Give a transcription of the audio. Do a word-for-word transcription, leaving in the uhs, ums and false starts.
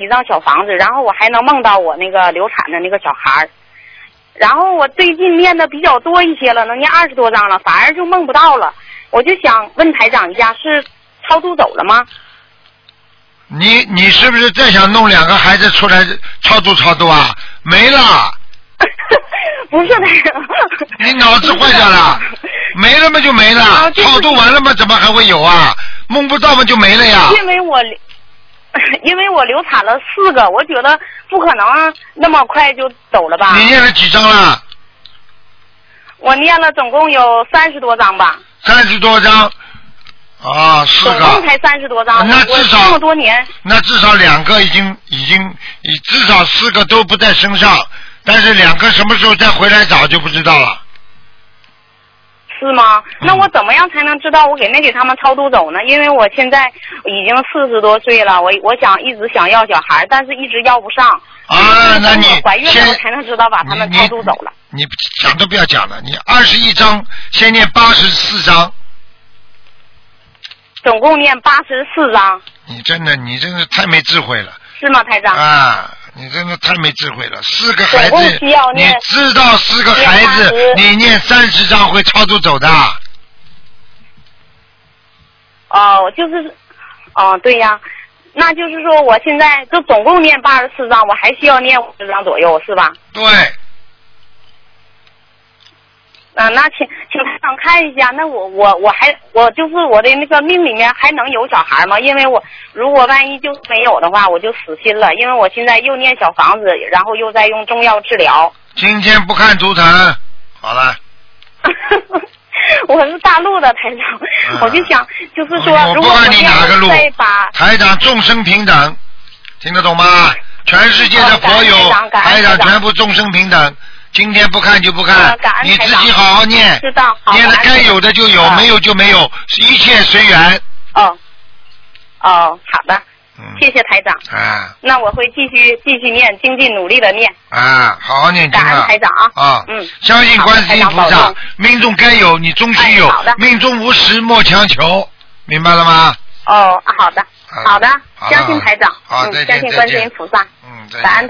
几张小房子，然后我还能梦到我那个流产的那个小孩儿。然后我最近念的比较多一些了，能念二十多张了，反而就梦不到了。我就想问台长一下，是超度走了吗？ 你你是不是再想弄两个孩子出来超度超度啊？没了。 不是台长。 你脑子坏掉了？没了嘛就没了，啊就是、超度完了嘛怎么还会有啊？梦不到嘛就没了呀。 因为我因为我流产了四个，我觉得不可能那么快就走了吧。 你念了几张了？ 我念了总共有三十多张吧。 三十多张。啊，四个， 总共才三十多张， 那至少这么多年， 那至少两个已经已经，至少四个都不在身上，但是两个什么时候再回来找就不知道了。 是吗？那我怎么样才能知道我给没给他们超度走呢？因为我现在已经四十多岁了，我我想一直想要小孩，但是一直要不上。 啊，那你怀孕了我才能知道把他们超度走了。 你讲都不要讲了，你二十一章，先念八十四章。 总共念八十四章。 你真的，你真的太没智慧了。 是吗，台长？ 啊，你真的太没智慧了。四个孩子， 你知道四个孩子，你念三十章会超度走的。 哦，就是，哦，对呀，那就是说我现在就总共念八十四章，我还需要念五十章左右，是吧？ 对。 啊，那请请台长看一下，那我我我还我就是我的那个命里面还能有小孩吗？因为我如果万一就是没有的话，我就死心了。因为我现在又念小房子，然后又在用中药治疗。 今天不看图腾，好了。 我是大陆的台长，嗯、我就想就是说， 我不管你哪个路， 再把台长众生平等，听得懂吗？全世界的佛友，哦、台长全部众生平等。今天不看就不看， 呃、 你自己好好念， 知道， 念了该有的就有， 呃、 没有就没有，一切随缘。 哦，哦，好的， 嗯、 谢谢台长。 啊， 那我会继续继续念，精进努力的念。 啊，好好念经啊！ 感恩台长啊！ 啊， 嗯， 相信观世音菩萨，命中该有你终须有， 哎、 命中无时莫强求，明白了吗？ 哦，好的，好的， 好相信台长， 好， 嗯，相信观世音菩萨， 嗯， 感恩。